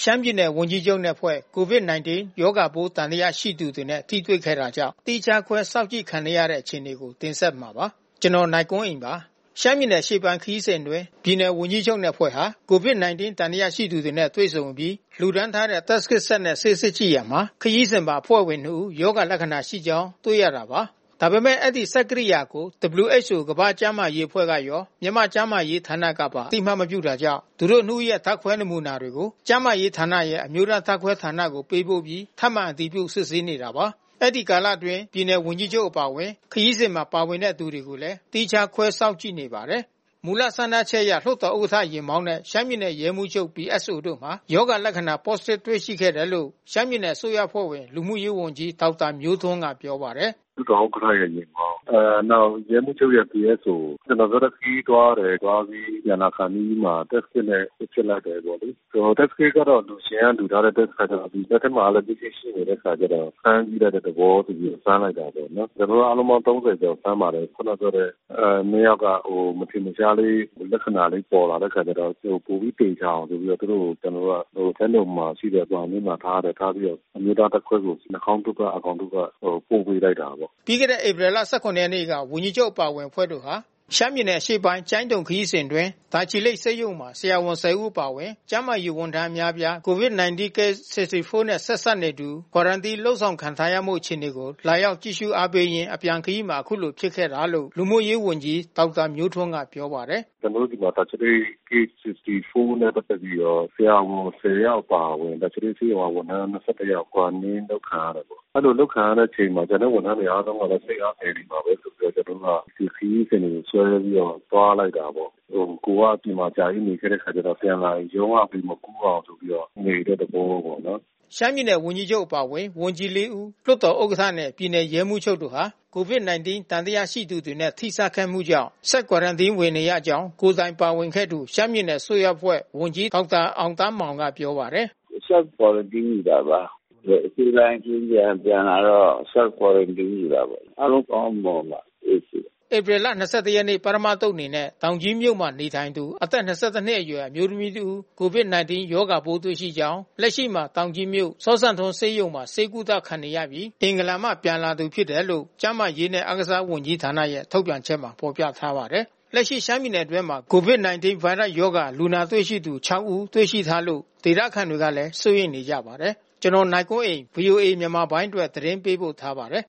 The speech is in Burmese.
ရှမ်းပြည်နယ်ဝန်ကြီးချုပ်နဲ့ဖွဲ့ COVID-19 ရောဂါပိုးသံသယရှိသူတွေနဲ့ထိတွေ့ခဲ့တာကြောင့်သီးခြားခွဲစောင့်ကြည့်ခံနေရတဲ့အခြေအနေကိုတင်ဆက်မှာပါ။ကျွန်တော်နိုင်ကွန်းအိန်ပါ။ရှမ်းပြည်နယ်ရှေ့ပိုင်းခရီးစဉ်တွင်ပြည်နယ်ဝန်ကြီးချုပ်နဲ့ဖွဲ့ဟာ COVID-19 တန်တရားရှိသူတွေနဲ့တွေ့ဆုံပြီးလူဒန်းထားတဲ့ test kit ဆက်နဲ့ဆေးစစ်ကြည့်ရမှာခရီးစဉ်ပါအဖွဲ့ဝင်2ဦးယောဂလက္ခဏာရှိကြောင်းတွေ့ရတာပါ။ဒါပေမဲ့အဲ့ဒီစက်ကရိယာကို WHO ကမ္ဘာ့ကျန်းမာရေးအဖွဲ့ကရောမြန်မာကျန်းမာရေးဌာနကပါအတိမတ်မပြုတာကြောင့်သူတို့2ရဲ့ဓာတ်ခွဲနမူနာတွေကိုကျန်းမာရေးဌာနရဲ့အမျိုးသားဓာတ်ခွဲဌာနကိုပေးပို့ပြီးထပ်မံအတည်ပြုစစ်ဆေးနေတာပါ။အဲ့ဒီကာလအတွင်းပြည်နယ်ဝန်ကြီးချုပ်အပါအဝင်ခရီးစဉ်မှာပါဝင်တဲ့သူတွေကိုလည်းတီးခြားခွဲစောင့်ကြည့်နေပါတယ်။မူလဆန္ဒချက်ရလွှတ်တော်ဥက္ကဋ္ဌရင်မောင်းနဲ့ရှမ်းပြည်နယ်ရဲမှုချုပ် PSO တို့မှာယောဂလက္ခဏာ positive တွေ့ရှိခဲ့တယ်လို့ရှမ်းပြည်နယ်ဆိုရဖွဲ့ဝင်လူမှုရေးဝန်ကြီးဒေါက်တာမျိုးထွန်းကပြောပါတယ်။သူတော်ဥက္ကဋ္ဌရဲ့ရင်မောင်းနောက်ရဲမှုချုပ်ရဲ့ PSO ကျွန်တော်တို့ခီးသွားတယ်သွားပြီးညနာခါနီးမှာ test kit နဲ့ဖြစ်လိုက်တယ်ပေါ့လေဆိုတော့ test kit ကတော့လူရှင်ကလူထားတဲ့ test kit ကတော့ဒီလက်ထက်မှာလည်းသိရှိနေတဲ့ခါကျတော့ဆန်းကြည့်တဲ့သဘောသူကြီးဆန်းလိုက်တာပေါ့နော်ကျွန်တော်တို့အားလုံးပေါင်း30ကျော်ဆန်းပါတယ်ခုနကပြောတဲ့နှစ်ယောက်ကမထင်မရှားလေးလက္ခဏာလေးပေါ်လာတဲ့ခါကျတော့ပိုပြီးတေချအောင်ဆိုပြီးတော့သူတို့ကျွန်တော်တို့ဆန်းတော်မှာရှိတဲ့ကောင်လေးမှာထားပြီးတော့အမျိုးသားတစ်ခွဲကိုနှာခေါင်းတုပ်ကအကောင်တုပ်ကပို့ပေးလိုက်တာပေါ့ပြီးခဲ့တဲ့ဧပြီလ18ရက်နေ့ကဝန်ကြီးချုပ်ပါဝင်ဖွဲ့တို့ဟာရှမ်းပြည်နယ်ရှေ့ပိုင်းကျိုင်းတုံခရီးစဉ်တွင်ဒါချီလိတ်စိတ်ရုံမှာဆရာဝန်10ဦးပါဝင်ကျန်းမာရေးဝန်ထမ်းများပြား COVID-19 case 64နဲ့ဆက်ဆက်နေသူ quarantine လှုပ်ဆောင်ခံထားရမှုအခြေအနေကိုလာရောက်ကြည့်ရှုအားပေးရင်းအပြန်ခရီးမှာအခုလိုဖြစ်ခဲ့တာလို့လူမှုရေးဝန်ကြီးဒေါက်တာမျိုးထွန်းကပြောပါတယ်ကျွန်တော်ဒီမှာဒါချီလိတ် case 64နဲ့ပတ်သက်ပြီးတော့ဆရာဝန်10ယောက်ပါဝင်ဒါချီလိတ်ဆေးရုံဝန်ထမ်း21ယောက် quarantine လုပ်ခံရတယ်ပေါ့အဲ့လိုလုပ်ခံရတဲ့အချိန်မှာကျွန်တော်ဝန်ထမ်းတွေအားလုံးကလည်းစိတ်အားငယ်နေပါပဲဆိုပြီးတော့ကျွန်တော်ကဒီခရီးစဉ်ကိုဆွဲပြီးတော့သွားလိုက်တာပေါ့ကိုကဒီမှာကြာကြီးနေခဲ့တဲ့ခါကျတော့ပြန်လာရုံးအောင်ပြီးမကူအောင်ဆိုပြီးတော့နေတဲ့သဘောပေါ့နော်ရှမ်းပြည်နယ်ဝန်ကြီးချုပ်အပါအဝင်ဝန်ကြီး4ဦးလွှတ်တော်ဥက္ကဋ္ဌနဲ့ပြည်နယ်ရဲမှုချုပ်တို့ဟာ COVID-19 တန်တရားရှိသူတွေနဲ့ထိစပ်ခဲ့မှုကြောင့်ဆက်ကွာရန်တင်းဝင်နေရကြောင်းကိုယ်တိုင်ပါဝင်ခဲ့သူရှမ်းပြည်နယ်ဆိုရဖွဲ့ဝန်ကြီးဒေါက်တာအောင်တန်းမောင်ကပြောပါတယ်ဆက်ကွာရန်တင်းနေတာပါဒီလိုင်းကြီးပြန်လာတော့ဆက်ကွာရန်တင်းနေတာပေါ့အားလုံးကောင်းပါပါဧပြီလ21ရက်နေ့ပရမတုတ်အနေနဲ့တောင်ကြီးမြို့မှာနေထိုင်သူအသက်22နှစ်အရွယ်အမျိုးသမီးတူ COVID-19 ရောဂါပိုးတွေ့ရှိကြောင်းလက်ရှိမှာတောင်ကြီးမြို့စောစံထွန်းဆေးရုံမှာဆေးကုသခံနေရပြီးအင်္ဂလန်မှပြန်လာသူဖြစ်တယ်လို့ကျန်းမာရေးနဲ့အားကစားဝန်ကြီးဌာနရဲ့ထုတ်ပြန်ချက်မှာဖော်ပြထားပါတယ်။လက်ရှိရှမ်းပြည်နယ်အတွင်းမှာ COVID-19 ဗိုင်းရပ်စ်ရောဂါလူနာတွေ့ရှိသူ6ဦးတွေ့ရှိထားလို့ဒေသခံတွေကလည်းစိုးရိမ်နေကြပါတယ်။ကျွန်တော်နိုင်ကွန်းအိန် VOA မြန်မာပိုင်းအတွက်သတင်းပေးပို့ထားပါတယ်